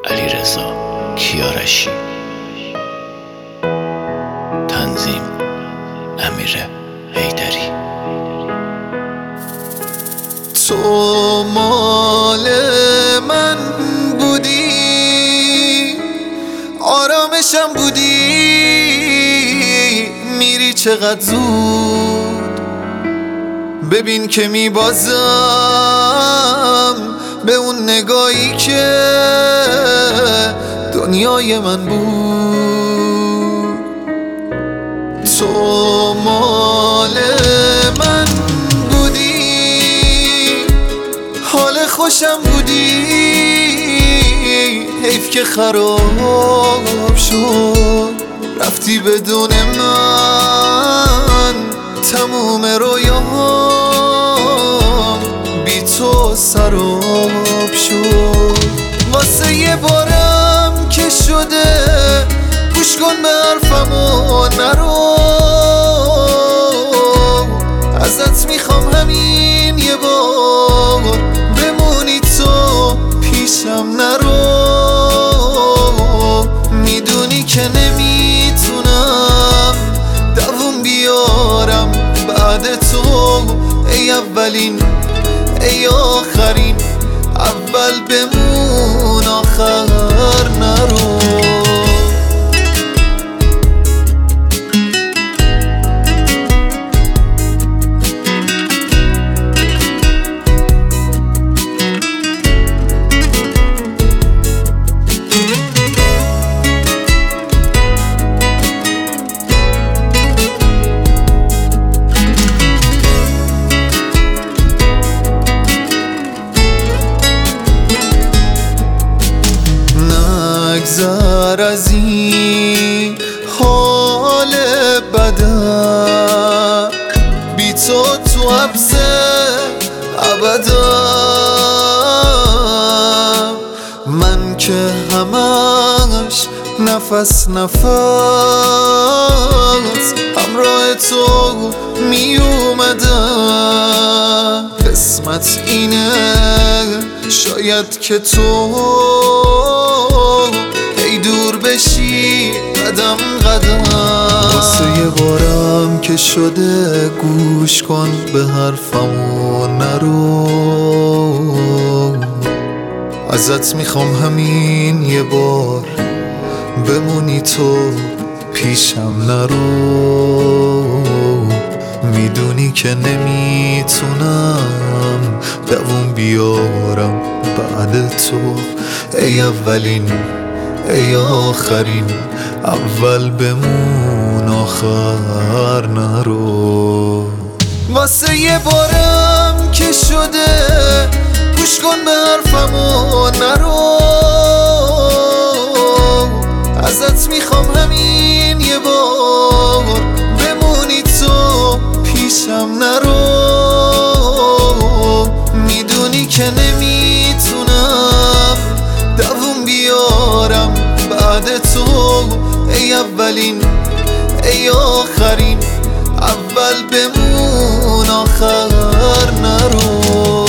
علیرضا کیارشی. تنظیم امیر حیدری. تو مال من بودی، آرامشم بودی، میری چقدر زود. ببین که میبازم به اون نگاهی که دنیای من بود. تو مال من بودی، حال خوشم بودی، حیف که خراب شد رفتی بدون من. تموم رویام بی تو سراب شد. واسه یه بارم که شده گوش کن به حرفم و نرو. ازت میخوام همین یه بار بمونی تو پیشم نرو. میدونی که نمیتونم دووم بیارم بعد تو. ای اولین ای آخرین، اول بمون آخر نرو. نگذر از این حال بدم، بی تو تو حبس ابدم. من که همش نفس همراه تو می اومدم. قسمت اینه شاید که تو ای دور بشی قدم قدم. واسه یه بارم که شده گوش کن به حرفم و نرو. ازت میخوام همین یه بار بمونی تو پیشم نرو. میدونی که نمیتونم دووم بیارم بعد تو. ای اولین ای آخرین، اول بمون آخر نرو. واسه یه بارم که شده گوش کن به حرفم و نرو. ازت میخوام همین یه بار بمونی تو پیشم نرو. میدونی که نمیتونم دووم بیارم بعد تو. ای اولین ای آخرین، اول بمون آخر نرو.